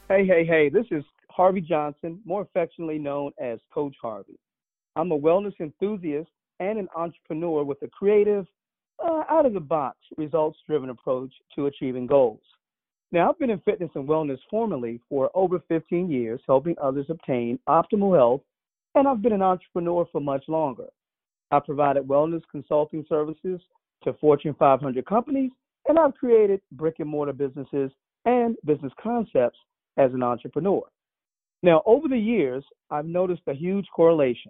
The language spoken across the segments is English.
Hey, this is Harvey Johnson, more affectionately known as Coach Harvey. I'm a wellness enthusiast and an entrepreneur with a creative, out of the box, results driven approach to achieving goals. Now, I've been in fitness and wellness formally for over 15 years, helping others obtain optimal health, and I've been an entrepreneur for much longer. I've provided wellness consulting services to Fortune 500 companies, and I've created brick and mortar businesses and business concepts as an entrepreneur. Now, over the years, I've noticed a huge correlation.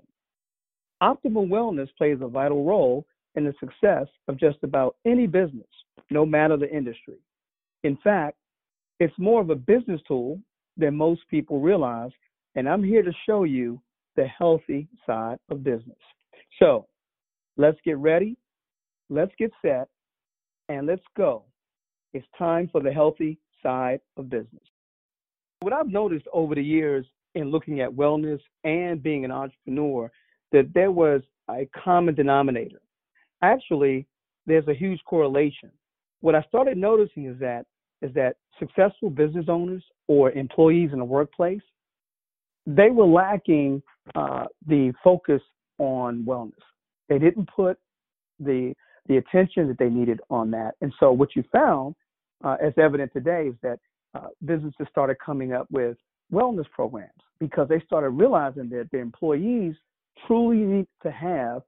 Optimal wellness plays a vital role in the success of just about any business, no matter the industry. In fact, it's more of a business tool than most people realize, and I'm here to show you the healthy side of business. So let's get ready, let's get set, and let's go. It's time for the healthy side of business. What I've noticed over the years in looking at wellness and being an entrepreneur, that there was a common denominator. Actually, there's a huge correlation. What I started noticing is that successful business owners or employees in the workplace, they were lacking the focus on wellness. They didn't put the attention that they needed on that. And so what you found, as evident today, is that businesses started coming up with wellness programs because they started realizing that their employees truly need to have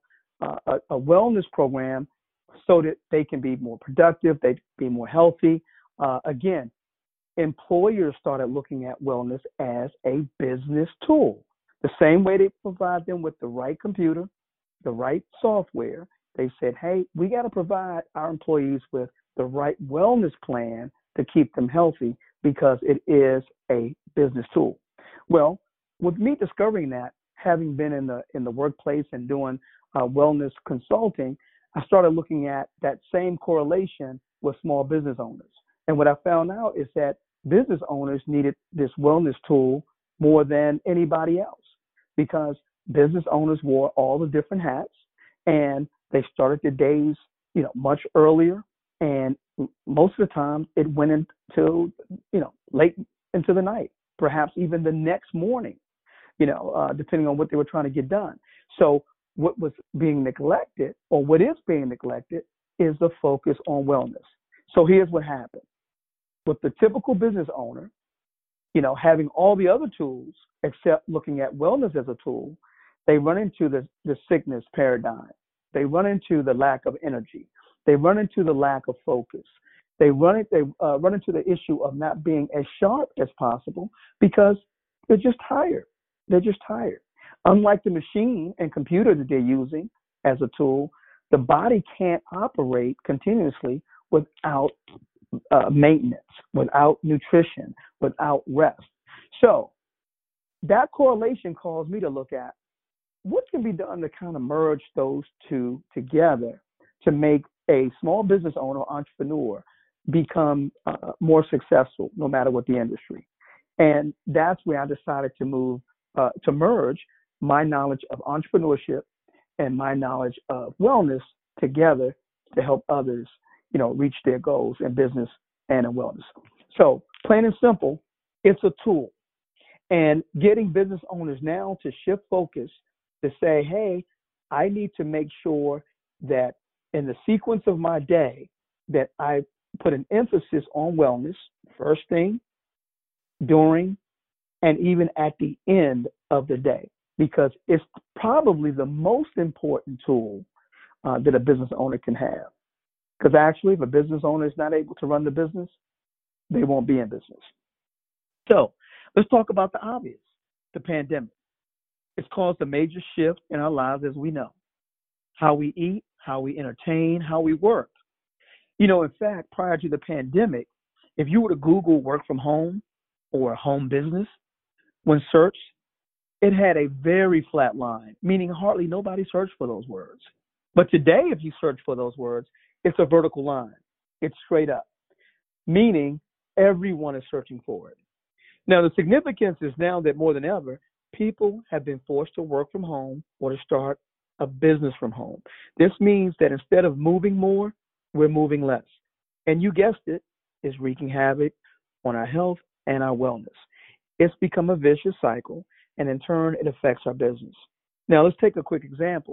a wellness program so that they can be more productive, they can be more healthy. Again, employers started looking at wellness as a business tool. The same way they provide them with the right computer, the right software, they said, hey, we got to provide our employees with the right wellness plan to keep them healthy because it is a business tool. Well, with me discovering that, having been in the workplace and doing wellness consulting, I started looking at that same correlation with small business owners. And what I found out is that business owners needed this wellness tool more than anybody else because business owners wore all the different hats and they started their days, much earlier. And most of the time it went into, late into the night, perhaps even the next morning, depending on what they were trying to get done. So what was being neglected or what is being neglected is the focus on wellness. So here's what happened. With the typical business owner, having all the other tools except looking at wellness as a tool, they run into the sickness paradigm. They run into the lack of energy. They run into the lack of focus. They run into the issue of not being as sharp as possible because they're just tired. They're just tired. Unlike the machine and computer that they're using as a tool, the body can't operate continuously without maintenance, without nutrition, without rest. So that correlation caused me to look at what can be done to kind of merge those two together to make a small business owner or entrepreneur become more successful no matter what the industry. And that's where I decided to merge my knowledge of entrepreneurship and my knowledge of wellness together to help others, reach their goals in business and in wellness. So plain and simple, it's a tool. And getting business owners now to shift focus to say, hey, I need to make sure that in the sequence of my day that I put an emphasis on wellness first thing, during, and even at the end of the day, because it's probably the most important tool that a business owner can have. Because actually, if a business owner is not able to run the business, they won't be in business. So let's talk about the obvious, the pandemic. It's caused a major shift in our lives, as we know. How we eat, how we entertain, how we work. In fact, prior to the pandemic, if you were to Google work from home or home business, when searched, it had a very flat line, meaning hardly nobody searched for those words. But today, if you search for those words, it's a vertical line. It's straight up, meaning everyone is searching for it. Now, the significance is now that more than ever, people have been forced to work from home or to start a business from home. This means that instead of moving more, we're moving less. And you guessed it, is wreaking havoc on our health and our wellness. it's become a vicious cycle, and in turn, it affects our business. Now, let's take a quick example.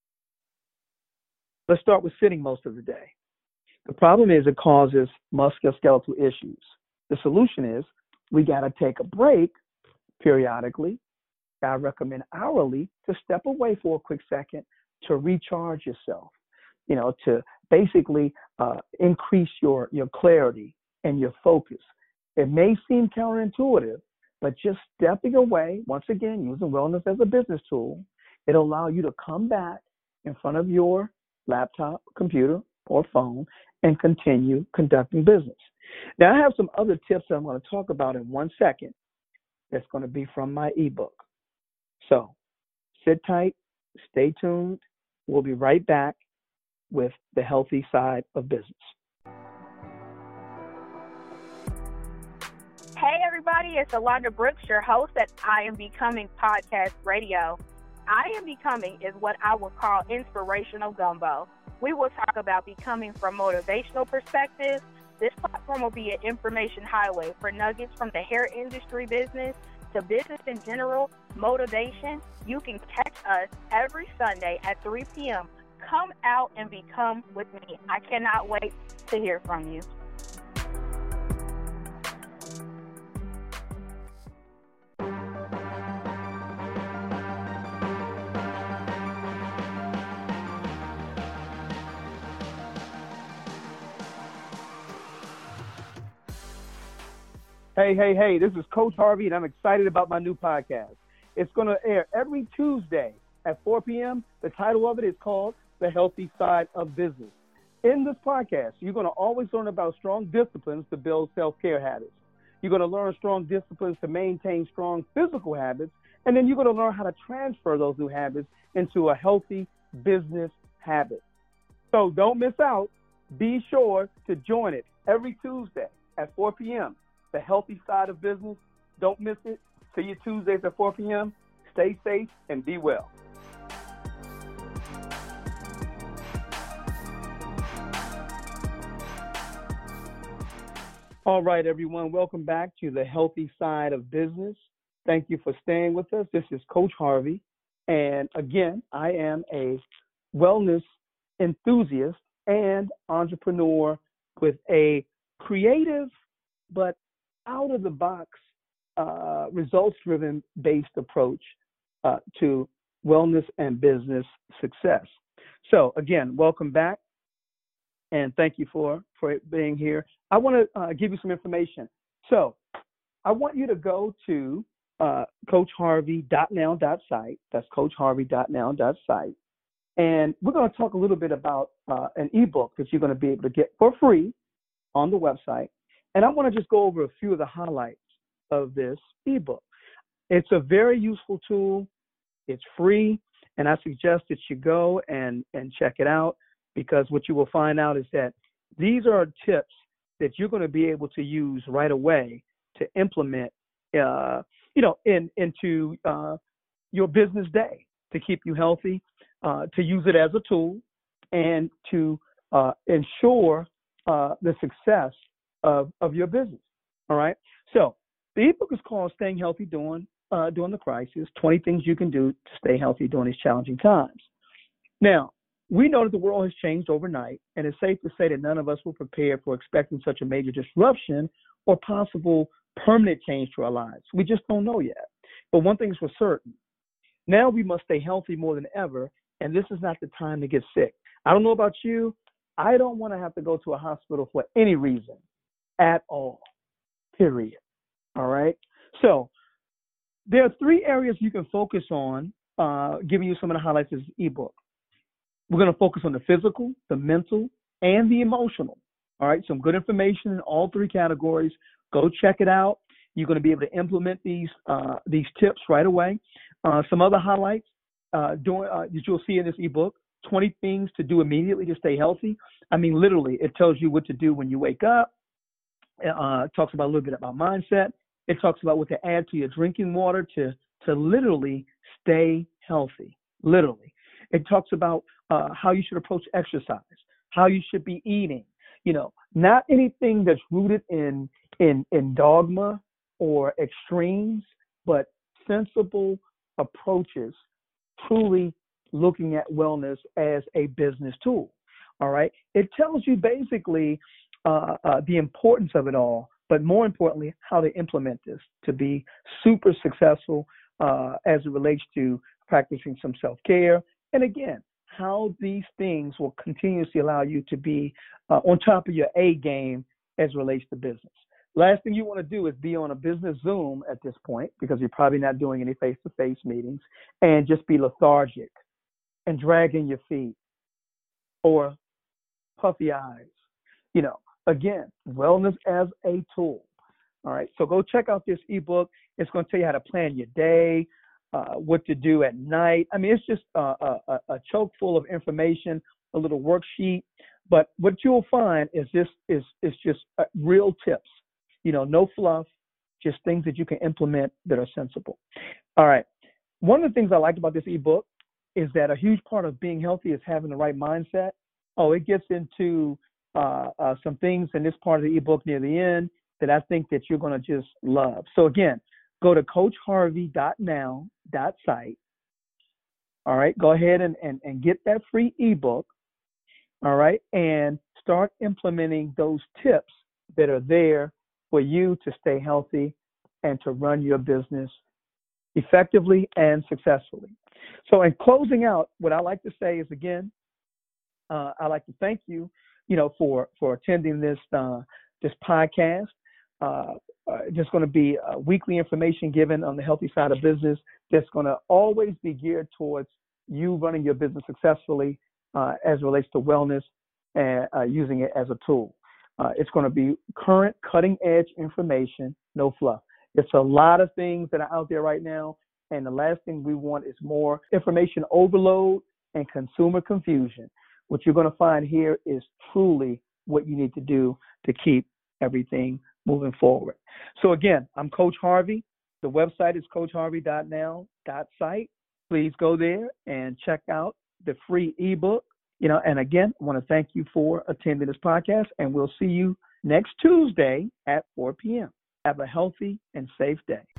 Let's start with sitting most of the day. The problem is it causes musculoskeletal issues. The solution is we got to take a break periodically. I recommend hourly to step away for a quick second to recharge yourself, to basically increase your clarity and your focus. It may seem counterintuitive, but just stepping away, once again, using wellness as a business tool, it'll allow you to come back in front of your laptop, computer, or phone and continue conducting business. Now, I have some other tips that I'm going to talk about in 1 second. That's going to be from my ebook. So sit tight, stay tuned. We'll be right back with the healthy side of business. Hey, everybody, it's Alondra Brooks, your host at I Am Becoming Podcast Radio. I Am Becoming is what I would call inspirational gumbo. We will talk about becoming from motivational perspectives. This platform will be an information highway for nuggets from the hair industry business to business in general, motivation. You can catch us every Sunday at 3 p.m. Come out and become with me. I cannot wait to hear from you. Hey, this is Coach Harvey, and I'm excited about my new podcast. It's going to air every Tuesday at 4 p.m. The title of it is called The Healthy Side of Business. In this podcast, you're going to always learn about strong disciplines to build self-care habits. You're going to learn strong disciplines to maintain strong physical habits, and then you're going to learn how to transfer those new habits into a healthy business habit. So don't miss out. Be sure to join it every Tuesday at 4 p.m. The Healthy Side of Business. Don't miss it. See you Tuesdays at 4 p.m. Stay safe and be well. All right, everyone. Welcome back to The Healthy Side of Business. Thank you for staying with us. This is Coach Harvey. And again, I am a wellness enthusiast and entrepreneur with a creative but out-of-the-box, results-driven based approach to wellness and business success. So again, welcome back, and thank you for being here. I want to give you some information. So I want you to go to coachharvey.now.site. That's coachharvey.now.site. And we're going to talk a little bit about an ebook that you're going to be able to get for free on the website. And I want to just go over a few of the highlights of this ebook. It's a very useful tool. It's free, and I suggest that you go and check it out, because what you will find out is that these are tips that you're going to be able to use right away to implement, into your business day, to keep you healthy, to use it as a tool, and to ensure the success of your business. All right. So the ebook is called Staying Healthy During the Crisis, 20 Things You Can Do to Stay Healthy During These Challenging Times. Now, we know that the world has changed overnight, and it's safe to say that none of us were prepared for expecting such a major disruption or possible permanent change to our lives. We just don't know yet. But one thing's for certain. Now we must stay healthy more than ever, and this is not the time to get sick. I don't know about you. I don't want to have to go to a hospital for any reason at all, period. All right? So there are 3 areas you can focus on, giving you some of the highlights of this ebook. We're going to focus on the physical, the mental, and the emotional. All right? Some good information in all 3 categories. Go check it out. You're going to be able to implement these tips right away. Some other highlights that you'll see in this ebook: 20 things to do immediately to stay healthy. I mean, literally, it tells you what to do when you wake up. It talks about a little bit about mindset. It talks about what to add to your drinking water to literally stay healthy. Literally, it talks about how you should approach exercise, how you should be eating. Not anything that's rooted in dogma or extremes, but sensible approaches, truly looking at wellness as a business tool. All right. It tells you basically the importance of it all, but more importantly, how to implement this to be super successful as it relates to practicing some self-care. And again, how these things will continuously allow you to be on top of your A game as it relates to business. Last thing you want to do is be on a business Zoom at this point, because you're probably not doing any face-to-face meetings, and just be lethargic and dragging your feet or puffy eyes. You know, again, wellness as a tool. All right, so go check out this ebook. It's going to tell you how to plan your day, what to do at night. I mean, it's just a choke full of information, a little worksheet. But what you'll find is this is just real tips. You know, no fluff, just things that you can implement that are sensible. All right. One of the things I liked about this ebook is that a huge part of being healthy is having the right mindset. Oh, it gets into some things in this part of the ebook near the end that I think that you're going to just love. So again, go to coachharvey.now.site. All right, go ahead and get that free ebook. All right, and start implementing those tips that are there for you to stay healthy and to run your business effectively and successfully. So in closing out, what I like to say is, again, I like to thank you, for attending this podcast. Just going to be weekly information given on the healthy side of business that's going to always be geared towards you running your business successfully as it relates to wellness and using it as a tool. It's going to be current, cutting-edge information, no fluff. It's a lot of things that are out there right now, and the last thing we want is more information overload and consumer confusion. What you're going to find here is truly what you need to do to keep everything moving forward. So again, I'm Coach Harvey. The website is coachharvey.now.site. Please go there and check out the free ebook. And again, I want to thank you for attending this podcast, and we'll see you next Tuesday at 4 p.m. Have a healthy and safe day.